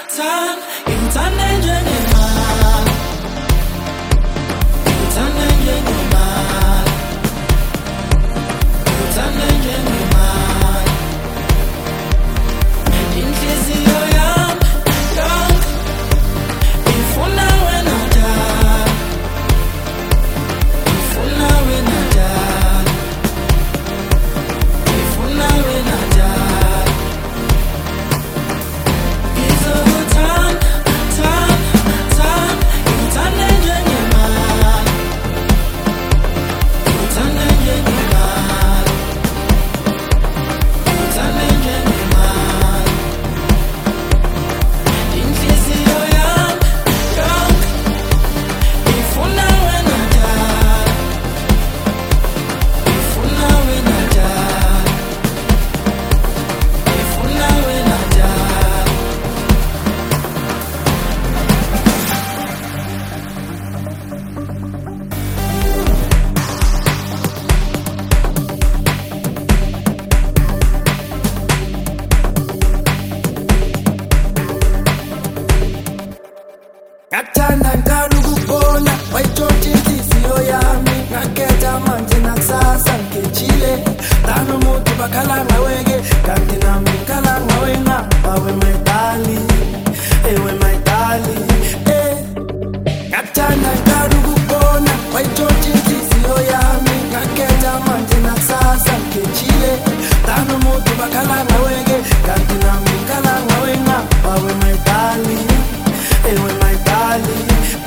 Ngathanda ngithanda ukubona wayitshontsha inhliziyo yami ngakhetha manje nakusasa ngejile lana umuntu bakhala ngawe-ke kanti nami ngikhala ngawe ngawe my darling ewe my darling ngathanda ngithanda ukubona wayitshontsha inhliziyo yami ngakhetha manje nakusasa ngejile lana umuntu bakhala ngawe-ke kanti nami ngikhala ngawe ngawe my darling ewe my darling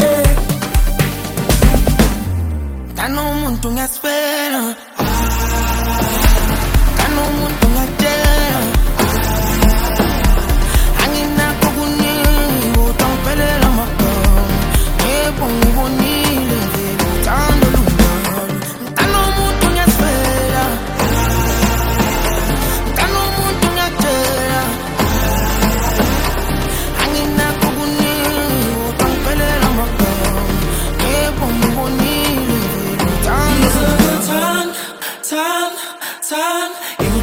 Kano umuntu ngiyasifela Kano umuntu ngiyatshela Anginakho kuningi kodwa ngiphelela amagama Yebo ngibonile vele uthando lungalo Kano umuntu ngiyasifela Kano umuntu ngiyatshela Anginakho kuningi kodwa ngiphelela amagama Yebo ngibonile Time, you